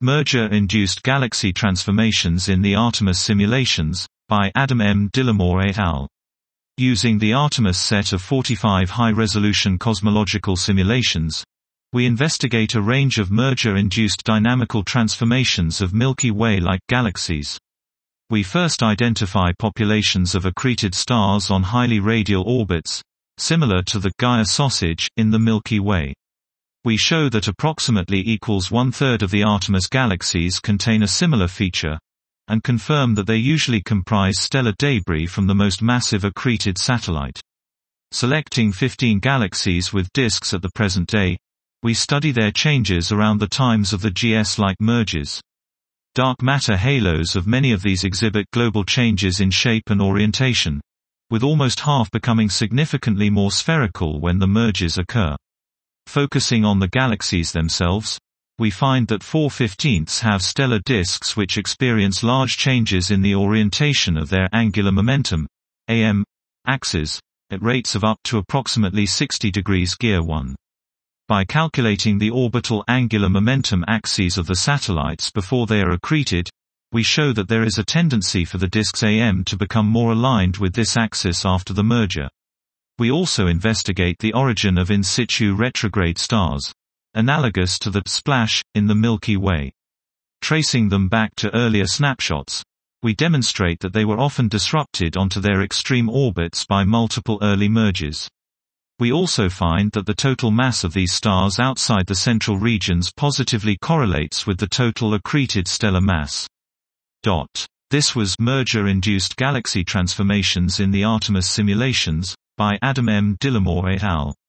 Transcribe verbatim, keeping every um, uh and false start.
Merger-induced galaxy transformations in the Artemis simulations, by Adam M. Dillamore et al. Using the Artemis set of forty-five high-resolution cosmological simulations, we investigate a range of merger-induced dynamical transformations of Milky Way-like galaxies. We first identify populations of accreted stars on highly radial orbits, similar to the Gaia sausage in the Milky Way. We show that approximately equals one-third of the Artemis galaxies contain a similar feature, and confirm that they usually comprise stellar debris from the most massive accreted satellite. Selecting fifteen galaxies with disks at the present day, we study their changes around the times of the G S-like mergers. Dark matter halos of many of these exhibit global changes in shape and orientation, with almost half becoming significantly more spherical when the mergers occur. Focusing on the galaxies themselves, we find that four fifteenths have stellar disks which experience large changes in the orientation of their angular momentum A M axes, at rates of up to approximately sixty degrees gear one. By calculating the orbital angular momentum axes of the satellites before they are accreted, we show that there is a tendency for the disks A M to become more aligned with this axis after the merger. We also investigate the origin of in situ retrograde stars, analogous to the splash in the Milky Way. Tracing them back to earlier snapshots, we demonstrate that they were often disrupted onto their extreme orbits by multiple early mergers. We also find that the total mass of these stars outside the central regions positively correlates with the total accreted stellar mass. This was Merger-Induced Galaxy Transformations in the Artemis Simulations, by Adam M. Dillamore et al.